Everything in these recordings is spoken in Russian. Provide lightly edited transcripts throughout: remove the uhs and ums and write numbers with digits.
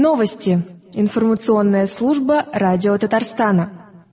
Новости. Информационная служба Радио Татарстана.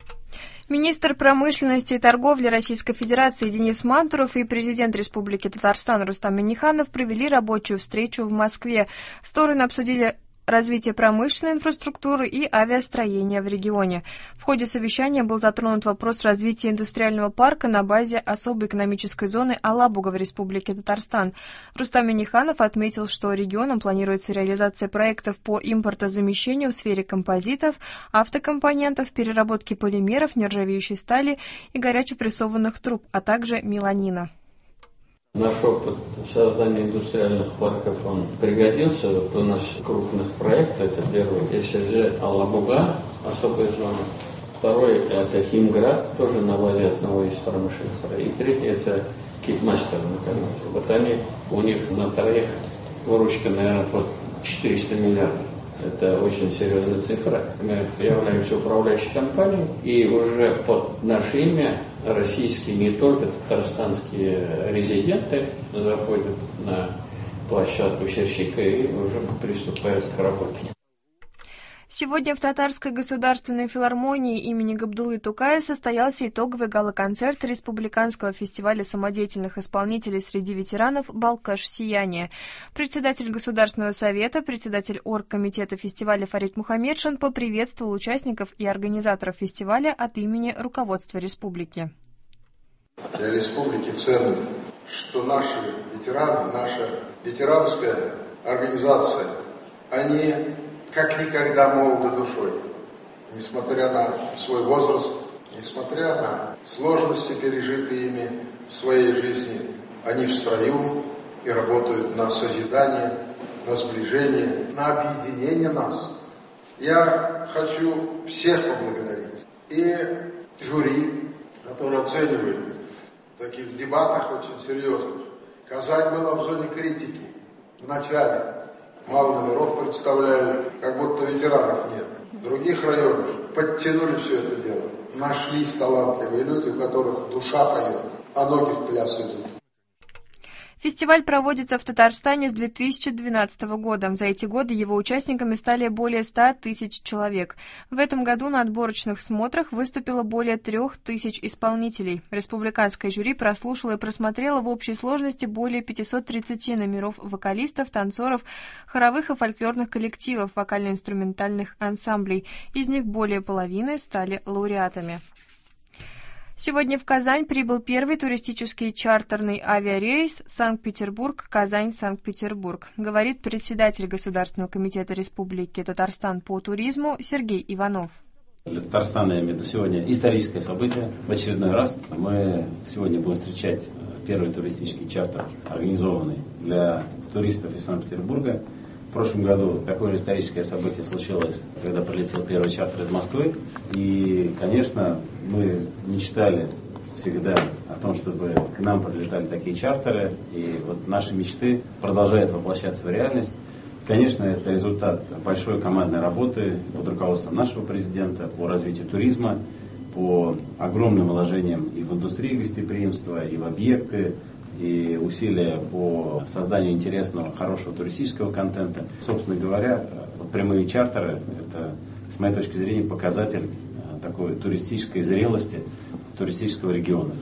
Министр промышленности и торговли Российской Федерации Денис Мантуров и президент Республики Татарстан Рустам Минниханов провели рабочую встречу в Москве. Стороны обсудили развитие промышленной инфраструктуры и авиастроения в регионе. В ходе совещания был затронут вопрос развития индустриального парка на базе особой экономической зоны Алабуга в Республике Татарстан. Рустам Минниханов отметил, что регионом планируется реализация проектов по импортозамещению в сфере композитов, автокомпонентов, переработки полимеров, нержавеющей стали и горячепрессованных труб, а также меланина. Наш опыт создания индустриальных парков, он пригодился. Вот у нас крупных проектов, это первый, если взять Алабуга, особая зона. Второй, это Химград, тоже на базе одного из промышленных проектов. И третий, это Китмастер на Калмыкии. Вот они, у них на троих выручка, наверное, под 400 миллиардов. Это очень серьезная цифра. Мы являемся управляющей компанией, и уже под наше имя российские, не только татарстанские резиденты заходят на площадку Щерчика и уже приступают к работе. Сегодня в Татарской государственной филармонии имени Габдуллы Тукая состоялся итоговый гала-концерт Республиканского фестиваля самодеятельных исполнителей среди ветеранов «Балкаш Сияние». Председатель Государственного совета, председатель оргкомитета фестиваля Фарид Мухаммедшин поприветствовал участников и организаторов фестиваля от имени руководства республики. Для республики ценно, что наши ветераны, наша ветеранская организация, они как никогда молоды душой, несмотря на свой возраст, несмотря на сложности, пережитые ими в своей жизни, они в строю и работают на созидание, на сближение, на объединение нас. Я хочу всех поблагодарить. И жюри, которое оценивает в таких дебатах очень серьезных. Казань была в зоне критики в начале. Мало номеров представляют, как будто ветеранов нет. В других районах подтянули все это дело. Нашлись талантливые люди, у которых душа поет, а ноги в пляс идут. Фестиваль проводится в Татарстане с 2012 года. За эти годы его участниками стали более 100 тысяч человек. В этом году на отборочных смотрах выступило более 3000 исполнителей. Республиканское жюри прослушало и просмотрело в общей сложности более 530 номеров вокалистов, танцоров, хоровых и фольклорных коллективов, вокально-инструментальных ансамблей. Из них более половины стали лауреатами. Сегодня в Казань прибыл первый туристический чартерный авиарейс Санкт-Петербург-Казань-Санкт-Петербург, говорит председатель Государственного комитета Республики Татарстан по туризму Сергей Иванов. Для Татарстана, я имею в виду, сегодня историческое событие. В очередной раз мы сегодня будем встречать первый туристический чартер, организованный для туристов из Санкт-Петербурга. В прошлом году такое же историческое событие случилось, когда прилетел первый чартер из Москвы. И, конечно, мы мечтали всегда о том, чтобы к нам прилетали такие чартеры. И вот наши мечты продолжают воплощаться в реальность. Конечно, это результат большой командной работы под руководством нашего президента по развитию туризма, по огромным вложениям и в индустрию гостеприимства, и в объекты, и усилия по созданию интересного, хорошего туристического контента. Собственно говоря, прямые чартеры – это, с моей точки зрения, показатель такой туристической зрелости туристического региона.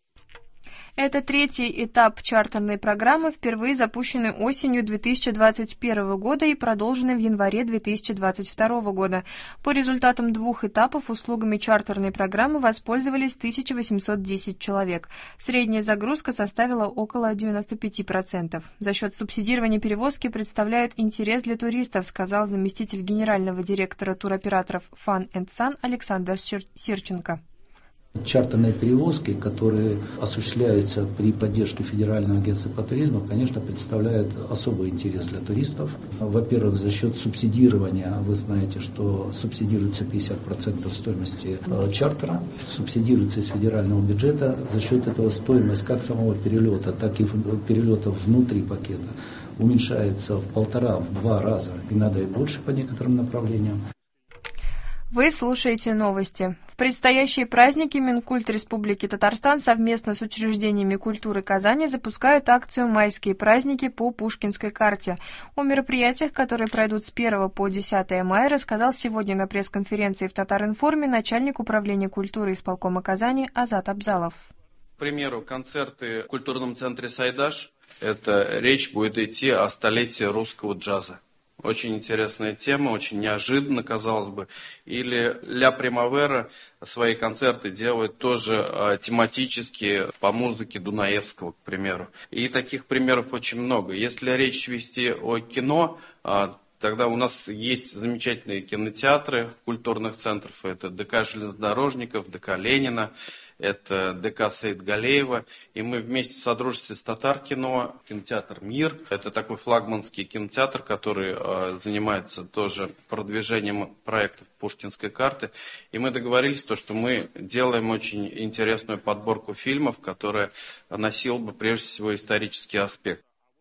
Это третий этап чартерной программы, впервые запущенный осенью 2021 года и продолженный в январе 2022 года. По результатам двух этапов услугами чартерной программы воспользовались 1810 человек. Средняя загрузка составила около 95%. За счет субсидирования перевозки представляют интерес для туристов, сказал заместитель генерального директора туроператоров Fun & Sun Александр Сирченко. Чартерные перевозки, которые осуществляются при поддержке Федерального агентства по туризму, конечно, представляют особый интерес для туристов. Во-первых, за счет субсидирования, вы знаете, что субсидируется 50% стоимости чартера, субсидируется из федерального бюджета. За счет этого стоимость как самого перелета, так и перелетов внутри пакета уменьшается в 1,5-2 раза, иногда и больше по некоторым направлениям. Вы слушаете новости. В предстоящие праздники Минкульт Республики Татарстан совместно с учреждениями культуры Казани запускают акцию «Майские праздники по Пушкинской карте». О мероприятиях, которые пройдут с 1 по 10 мая, рассказал сегодня на пресс-конференции в Татаринформе начальник управления культуры исполкома Казани Азат Абзалов. К примеру, концерты в культурном центре «Сайдаш». Это речь будет идти о столетии русского джаза. Очень интересная тема, очень неожиданно, казалось бы. Или «Ля Примавера» свои концерты делает тоже тематические по музыке Дунаевского, к примеру. И таких примеров очень много. Если речь вести о кино, тогда у нас есть замечательные кинотеатры культурных центров. Это ДК Железнодорожников, ДК Ленина, это ДК Саидгалеева. И мы вместе в содружестве с Татар-кино, кинотеатр «Мир». Это такой флагманский кинотеатр, который занимается тоже продвижением проектов Пушкинской карты. И мы договорились, что мы делаем очень интересную подборку фильмов, которая носила бы прежде всего исторический аспект.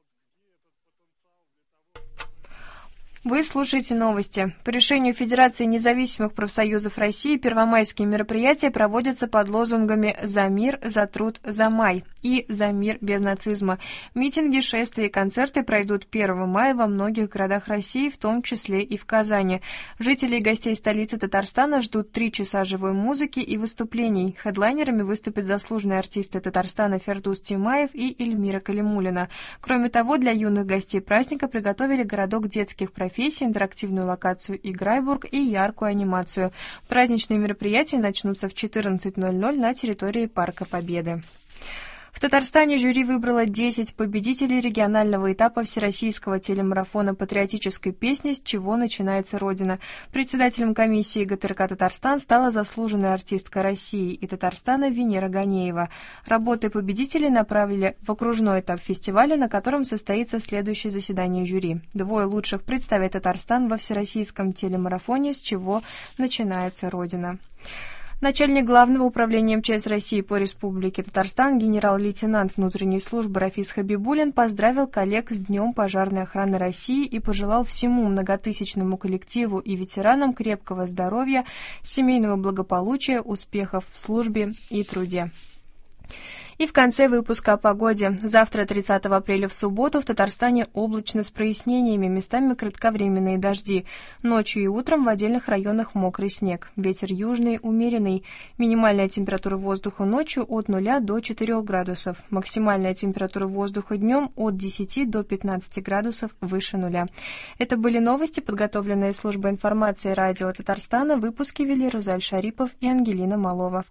Вы слушаете новости. По решению Федерации независимых профсоюзов России первомайские мероприятия проводятся под лозунгами «За мир», «За труд», «За май» и «За мир без нацизма». Митинги, шествия и концерты пройдут 1 мая во многих городах России, в том числе и в Казани. Жителей и гостей столицы Татарстана ждут 3 часа живой музыки и выступлений. Хедлайнерами выступят заслуженные артисты Татарстана Фердус Тимаев и Эльмира Калимуллина. Кроме того, для юных гостей праздника приготовили городок детских профессий, интерактивную локацию «Играйбург» и яркую анимацию. Праздничные мероприятия начнутся в 14:00 на территории Парка Победы. В Татарстане жюри выбрало 10 победителей регионального этапа всероссийского телемарафона патриотической песни «С чего начинается Родина». Председателем комиссии ГТРК «Татарстан» стала заслуженная артистка России и Татарстана Венера Ганеева. Работы победителей направили в окружной этап фестиваля, на котором состоится следующее заседание жюри. 2 лучших представят Татарстан во всероссийском телемарафоне «С чего начинается Родина». Начальник Главного управления МЧС России по Республике Татарстан генерал-лейтенант внутренней службы Рафис Хабибуллин поздравил коллег с Днем пожарной охраны России и пожелал всему многотысячному коллективу и ветеранам крепкого здоровья, семейного благополучия, успехов в службе и труде. И в конце выпуска о погоде. Завтра, 30 апреля в субботу, в Татарстане облачно с прояснениями, местами кратковременные дожди. Ночью и утром в отдельных районах мокрый снег. Ветер южный, умеренный. Минимальная температура воздуха ночью от 0 до 4 градусов. Максимальная температура воздуха днем от 10 до 15 градусов выше нуля. Это были новости, подготовленные службой информации радио Татарстана. Выпуски вели Рузаль Шарипов и Ангелина Малова.